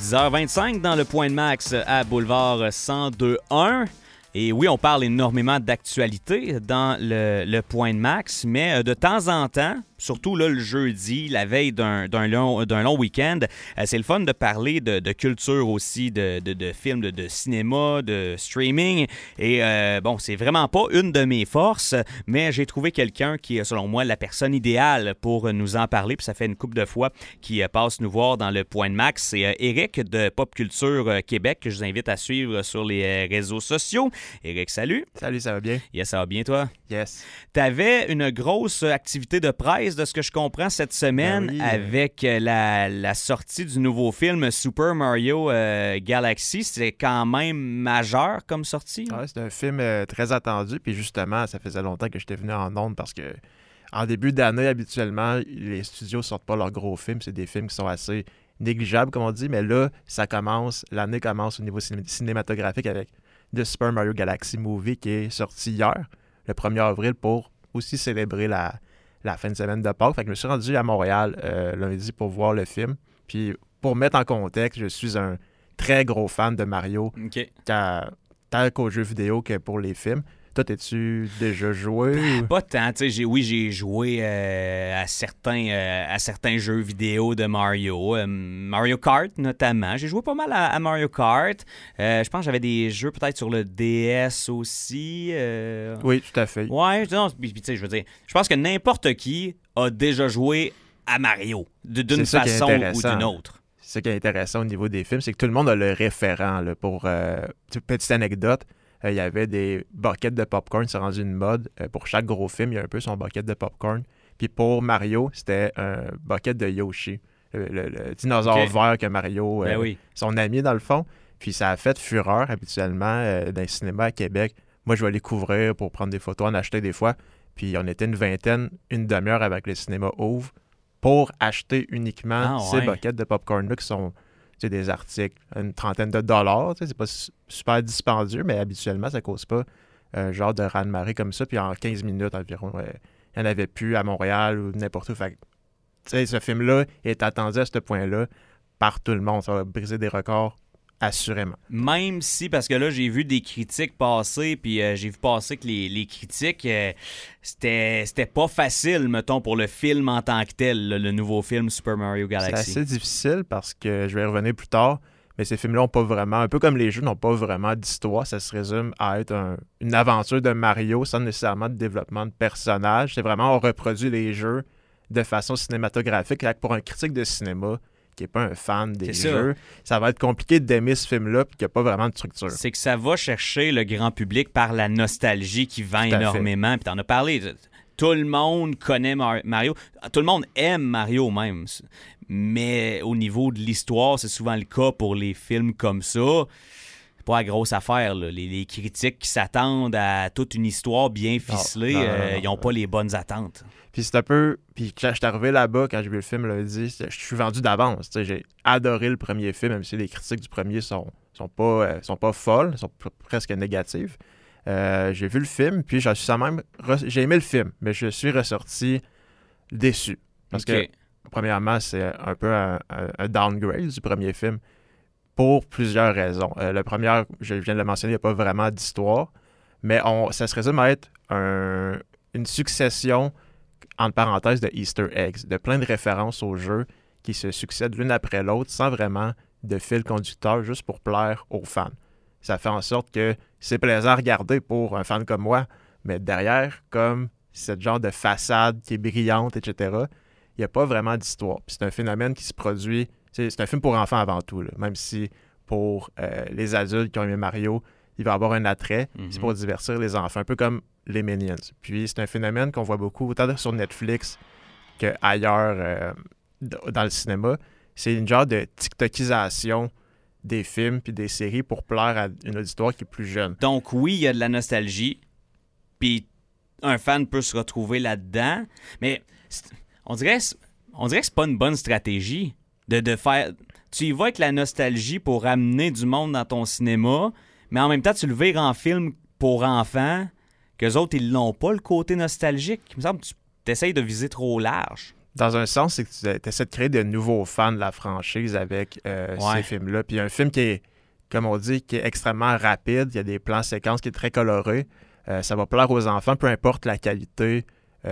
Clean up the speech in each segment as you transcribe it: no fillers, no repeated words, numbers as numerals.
10h25 dans le Point de Max à Boulevard 102.1. Et oui, on parle énormément d'actualité dans le Point de Max, mais de temps en temps, surtout là, le jeudi, la veille d'un long week-end, c'est le fun de parler de culture aussi, de films, de cinéma, de streaming. Et bon, c'est vraiment pas une de mes forces, mais j'ai trouvé quelqu'un qui est, selon moi, la personne idéale pour nous en parler. Puis ça fait une couple de fois qu'il passe nous voir dans le Point de Max. C'est Éric de Pop Culture Québec, que je vous invite à suivre sur les réseaux sociaux. Éric, salut. Salut, ça va bien? Yes, ça va bien, toi? Yes. T'avais une grosse activité de presse, de ce que je comprends, cette semaine, oui, avec la sortie du nouveau film Super Mario Galaxy. C'est quand même majeur comme sortie. Ouais, c'est un film très attendu, puis justement, ça faisait longtemps que j'étais venu en ondes parce que en début d'année, habituellement, les studios sortent pas leurs gros films. C'est des films qui sont assez négligeables, comme on dit, mais là, l'année commence au niveau cinématographique avec The Super Mario Galaxy Movie qui est sorti hier, le 1er avril, pour aussi célébrer la fin de semaine de Pâques. Fait que je me suis rendu à Montréal lundi pour voir le film. Puis pour mettre en contexte, je suis un très gros fan de Mario, OK. tant qu'aux jeux vidéo que pour les films. Toi, t'es-tu déjà joué? Pas tant, tu sais, j'ai joué à certains jeux vidéo de Mario, Mario Kart notamment. J'ai joué pas mal à Mario Kart. Je pense que j'avais des jeux peut-être sur le DS aussi. Oui, tout à fait. Ouais, non, puis, tu sais, je veux dire, je pense que n'importe qui a déjà joué à Mario, d'une façon ou d'une autre. C'est ce qui est intéressant au niveau des films, c'est que tout le monde a le référent. Là, pour petite anecdote, il y avait des buckets de popcorn, c'est rendu une mode. Pour chaque gros film, il y a un peu son bucket de popcorn. Puis pour Mario, c'était un bucket de Yoshi, le dinosaure vert que Mario, son ami dans le fond. Puis ça a fait fureur habituellement dans les cinémas à Québec. Moi, je vais les couvrir pour prendre des photos, en acheter des fois. Puis on était une vingtaine, une demi-heure avec le cinéma ouvre pour acheter uniquement ces buckets de popcorn-là qui sont des articles, une trentaine de dollars. C'est pas super dispendieux, mais habituellement, ça ne cause pas un genre de raz-de-marée comme ça. Puis en 15 minutes environ, il n'y en avait plus à Montréal ou n'importe où. Fait que, ce film-là est attendu à ce point-là par tout le monde. Ça va briser des records, assurément. Même si, parce que là, j'ai vu des critiques passer, puis j'ai vu passer que les critiques, c'était pas facile, mettons, pour le film en tant que tel, le nouveau film Super Mario Galaxy. C'est assez difficile parce que je vais y revenir plus tard, mais ces films-là n'ont pas vraiment, un peu comme les jeux, n'ont pas vraiment d'histoire. Ça se résume à être une aventure de Mario sans nécessairement de développement de personnages. C'est vraiment, on reproduit les jeux de façon cinématographique. Pour un critique de cinéma qui n'est pas un fan des jeux, ça va être compliqué d'aimer ce film-là puis qu'il n'y a pas vraiment de structure. C'est que ça va chercher le grand public par la nostalgie qui vend énormément. Puis t'en as parlé. Tout le monde connaît Mario. Tout le monde aime Mario même. Mais au niveau de l'histoire, c'est souvent le cas pour les films comme ça. C'est pas la grosse affaire, là. Les critiques qui s'attendent à toute une histoire bien ficelée, ils n'ont pas les bonnes attentes. Puis c'est un peu... Puis quand je suis arrivé là-bas, quand j'ai vu le film lundi, je suis vendu d'avance. J'ai adoré le premier film, même si les critiques du premier sont pas folles, sont presque négatives. J'ai vu le film, puis j'ai aimé le film, mais je suis ressorti déçu. Parce que, premièrement, c'est un peu un downgrade du premier film pour plusieurs raisons. La première, je viens de le mentionner, il n'y a pas vraiment d'histoire, mais ça se résume à être une succession, entre parenthèses, de Easter eggs, de plein de références au jeu qui se succèdent l'une après l'autre sans vraiment de fil conducteur, juste pour plaire aux fans. Ça fait en sorte que c'est plaisant à regarder pour un fan comme moi, mais derrière, comme cette genre de façade qui est brillante, etc., il n'y a pas vraiment d'histoire. Puis c'est un phénomène qui se produit... C'est un film pour enfants avant tout, là. Même si pour les adultes qui ont aimé Mario, il va avoir un attrait. C'est pour divertir les enfants, un peu comme les Minions. Puis c'est un phénomène qu'on voit beaucoup, autant sur Netflix qu'ailleurs dans le cinéma. C'est une genre de TikTokisation des films puis des séries pour plaire à une auditoire qui est plus jeune. Donc oui, il y a de la nostalgie, puis un fan peut se retrouver là-dedans, mais on dirait que c'est pas une bonne stratégie de faire... Tu y vas avec la nostalgie pour amener du monde dans ton cinéma, mais en même temps, tu le vires en film pour enfants, qu'eux autres, ils n'ont pas le côté nostalgique. Il me semble que tu essayes de viser trop large. Dans un sens, c'est que tu essaies de créer de nouveaux fans de la franchise avec ces films-là. Puis un film qui est, comme on dit, qui est extrêmement rapide. Il y a des plans séquences qui est très colorés. Ça va plaire aux enfants, peu importe la qualité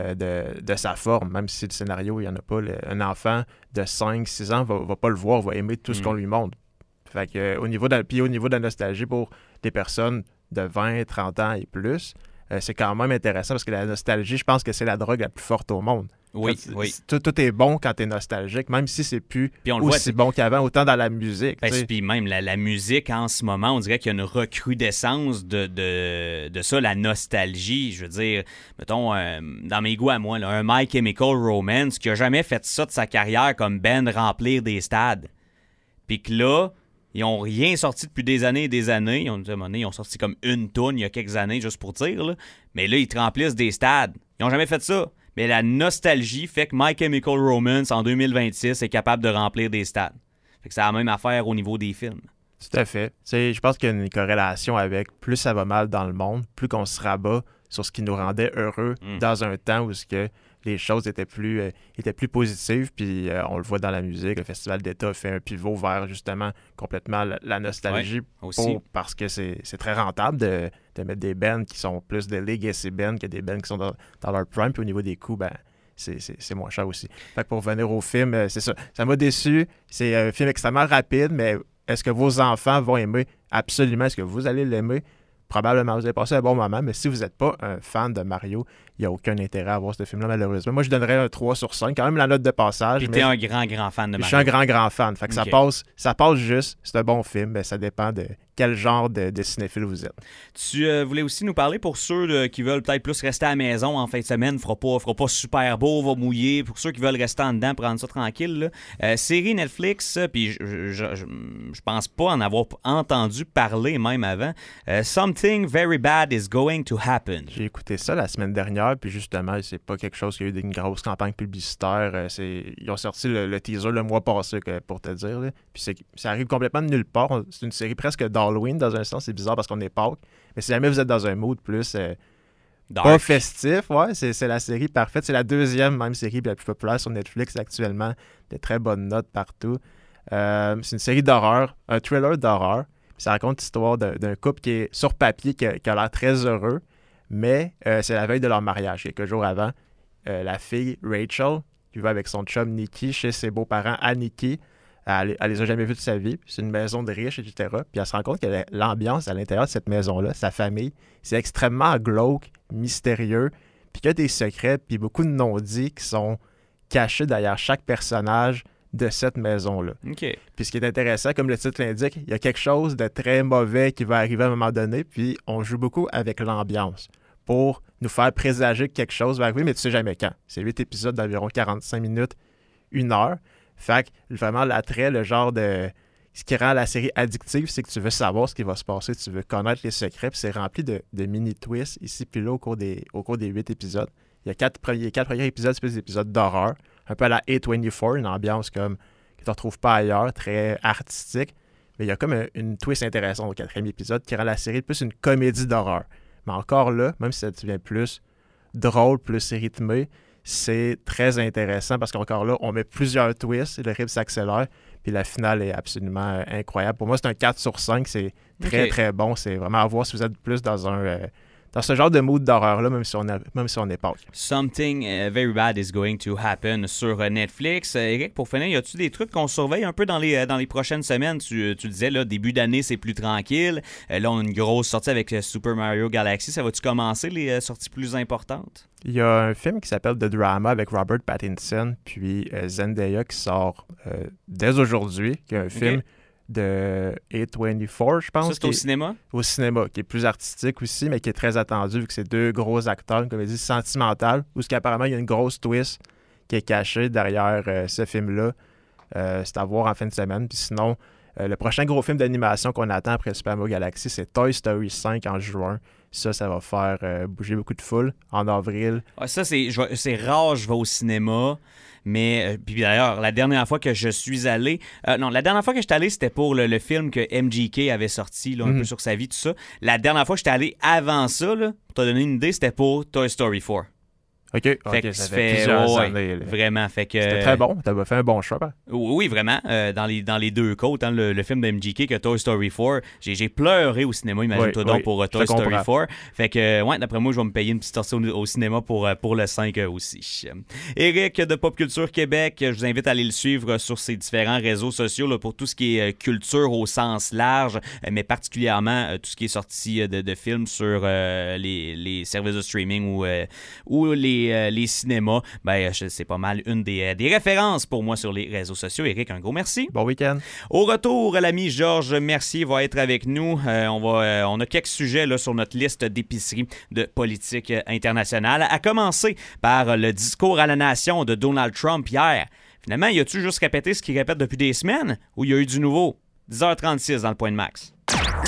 de sa forme. Même si le scénario, il n'y en a pas. Un enfant de 5-6 ans va pas le voir, va aimer tout ce qu'on lui montre. Fait que, au niveau de la nostalgie pour des personnes de 20, 30 ans et plus, c'est quand même intéressant parce que la nostalgie, je pense que c'est la drogue la plus forte au monde. Oui. Tout est bon quand t'es nostalgique, même si c'est plus aussi bon qu'avant, autant dans la musique. Puis même la musique en ce moment, on dirait qu'il y a une recrudescence de ça, la nostalgie. Je veux dire, mettons, dans mes goûts à moi, là, un My Chemical Romance qui a jamais fait ça de sa carrière comme band remplir des stades. Puis que là, ils ont rien sorti depuis des années et des années. Ils ont sorti comme une toune il y a quelques années, juste pour dire. Là. Mais là, ils te remplissent des stades. Ils n'ont jamais fait ça. Mais la nostalgie fait que My Chemical Romance, en 2026, est capable de remplir des stades. Fait que c'est la même affaire au niveau des films. Tout à fait. Je pense qu'il y a une corrélation avec plus ça va mal dans le monde, plus qu'on se rabat sur ce qui nous rendait heureux dans un temps où les choses étaient plus positives. Puis on le voit dans la musique. Le Festival d'État fait un pivot vers justement complètement la nostalgie parce que c'est très rentable de mettre des bands qui sont plus des legacy bands que des bands qui sont dans leur prime. Puis au niveau des coûts, c'est moins cher aussi. Fait que pour revenir au film, c'est ça. Ça m'a déçu. C'est un film extrêmement rapide, mais est-ce que vos enfants vont aimer? Absolument. Est-ce que vous allez l'aimer? Probablement, vous allez passer un bon moment, mais si vous n'êtes pas un fan de Mario, il n'y a aucun intérêt à voir ce film-là, malheureusement. Moi, je donnerais un 3 sur 5, quand même la note de passage. Puis t'es un grand fan de Mario. Je suis un grand fan. Fait que ça passe juste. C'est un bon film, mais ça dépend de quel genre de cinéphile vous êtes. Tu voulais aussi nous parler pour ceux qui veulent peut-être plus rester à la maison en fin de semaine, fera pas super beau, va mouiller. Pour ceux qui veulent rester en dedans, prendre ça tranquille. Série Netflix, puis je pense pas en avoir entendu parler même avant. Something Very Bad is Going to Happen. J'ai écouté ça la semaine dernière, puis justement, c'est pas quelque chose qui a eu une grosse campagne publicitaire. Ils ont sorti le teaser le mois passé, pour te dire. Là. Puis ça arrive complètement de nulle part. C'est une série presque d'Halloween, dans un sens. C'est bizarre parce qu'on est Pâques. Mais si jamais vous êtes dans un mood plus pas festif, c'est la série parfaite. C'est la deuxième même série la plus populaire sur Netflix actuellement. Des très bonnes notes partout. C'est une série d'horreur, un thriller d'horreur. Ça raconte l'histoire d'un couple qui est sur papier, qui a l'air très heureux, mais c'est la veille de leur mariage, quelques jours avant. La fille, Rachel, qui va avec son chum Nikki chez ses beaux-parents à Nikki, elle les a jamais vus de sa vie. C'est une maison de riches, etc. Puis elle se rend compte que l'ambiance à l'intérieur de cette maison-là, sa famille, c'est extrêmement glauque, mystérieux, puis qu'il y a des secrets, puis beaucoup de non-dits qui sont cachés derrière chaque personnage de cette maison-là. Okay. Puis ce qui est intéressant, comme le titre l'indique, il y a quelque chose de très mauvais qui va arriver à un moment donné, puis on joue beaucoup avec l'ambiance pour nous faire présager que quelque chose va arriver, mais tu sais jamais quand. C'est 8 épisodes d'environ 45 minutes, 1 heure. Fait que vraiment l'attrait, le genre de... Ce qui rend la série addictive, c'est que tu veux savoir ce qui va se passer, tu veux connaître les secrets, puis c'est rempli de mini-twists ici puis là au cours des 8 épisodes. Il y a 4 premiers épisodes, c'est des épisodes d'horreur, un peu à la A24, une ambiance comme que tu ne retrouves pas ailleurs, très artistique. Mais il y a comme une twist intéressante au 4e épisode qui rend la série plus une comédie d'horreur. Mais encore là, même si ça devient plus drôle, plus rythmé, c'est très intéressant parce qu'encore là, on met plusieurs twists, le rythme s'accélère, puis la finale est absolument incroyable. Pour moi, c'est un 4 sur 5, c'est très, très bon. C'est vraiment à voir si vous êtes plus dans ce genre de mood d'horreur-là, même si on est Pâques. Something Very Bad is Going to Happen sur Netflix. Eric, pour finir, y a-tu des trucs qu'on surveille un peu dans les prochaines semaines? Tu disais, là, début d'année, c'est plus tranquille. Là, on a une grosse sortie avec Super Mario Galaxy. Ça va-tu commencer, les sorties plus importantes? Il y a un film qui s'appelle The Drama avec Robert Pattinson, puis Zendaya qui sort dès aujourd'hui, qui est un film de A24, je pense. Ça, c'est au cinéma? Au cinéma, qui est plus artistique aussi, mais qui est très attendu, vu que c'est 2 gros acteurs, une comédie sentimentale, où apparemment il y a une grosse twist qui est cachée derrière ce film-là. C'est à voir en fin de semaine. Puis sinon, le prochain gros film d'animation qu'on attend après Super Mario Galaxy, c'est Toy Story 5 en juin. Ça va faire bouger beaucoup de foule en avril. Ah, ça, c'est rare, je vais au cinéma. Mais, puis d'ailleurs, la dernière fois que je suis allé... la dernière fois que j'étais allé, c'était pour le film que MGK avait sorti, là, un peu sur sa vie, tout ça. La dernière fois que j'étais allé avant ça, là, pour te donner une idée, c'était pour Toy Story 4. OK, Fait OK, que ça fait plusieurs années. Là. Vraiment. Fait que, C'était très bon. T'avais fait un bon choix. Oui, vraiment. Dans les deux côtes, hein, le film de MGK que Toy Story 4, j'ai pleuré au cinéma, imagine-toi donc, pour Toy Story 4. Fait que, ouais, d'après moi, je vais me payer une petite sortie au cinéma pour le 5 aussi. Éric de Pop Culture Québec, je vous invite à aller le suivre sur ses différents réseaux sociaux là, pour tout ce qui est culture au sens large, mais particulièrement tout ce qui est sorti de films sur les services de streaming ou les cinémas. Ben, c'est pas mal une des références pour moi sur les réseaux sociaux. Éric, un gros merci. Bon week-end. Au retour, l'ami Georges Mercier va être avec nous. On a quelques sujets là, sur notre liste d'épicerie de politique internationale, à commencer par le discours à la nation de Donald Trump hier. Finalement, y a-tu juste répété ce qu'il répète depuis des semaines ou il y a eu du nouveau? 10h36 dans le point de max.